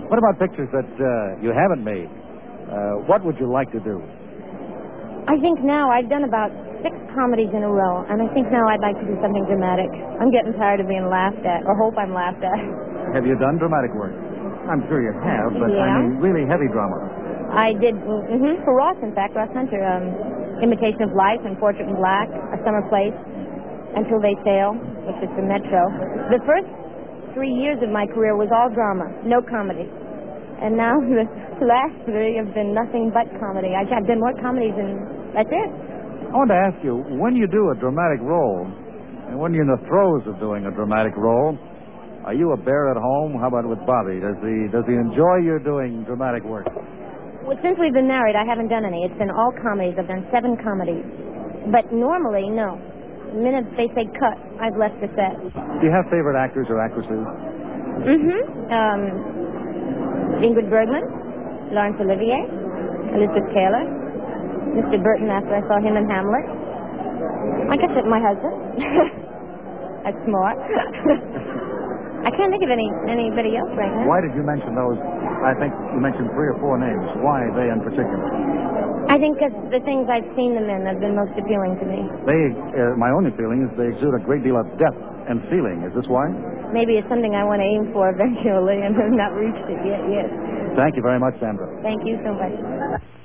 What about pictures that you haven't made? What would you like to do? I think now I've done about 6 comedies in a row, and I think now I'd like to do something dramatic. I'm getting tired of being laughed at, or hope I'm laughed at. Have you done dramatic work? I'm sure you have, but Yeah. I mean really heavy drama. I did, for Ross, in fact, Ross Hunter, Imitation of Life and Portrait in Black, A Summer Place, Until They Sail, which is the Metro. The first 3 years of my career was all drama, no comedy. And now the last 3 have been nothing but comedy. I've done more comedies than that's it. I want to ask you, when you do a dramatic role, and when you're in the throes of doing a dramatic role, are you a bear at home? How about with Bobby? Does he enjoy your doing dramatic work? Well, since we've been married, I haven't done any. It's been all comedies. I've done 7 comedies. But normally, no. The minute they say cut, I've left the set. Do you have favorite actors or actresses? Ingrid Bergman, Laurence Olivier, Elizabeth Taylor, Mr. Burton after I saw him in Hamlet. I guess it's my husband. That's more. I can't think of anybody else right now. Why did you mention those? I think you mentioned 3 or 4 names. Why they in particular? I think because the things I've seen them in have been most appealing to me. My only feeling is they exude a great deal of depth and feeling. Is this why? Maybe it's something I want to aim for eventually and have not reached it yet. Thank you very much, Sandra. Thank you so much.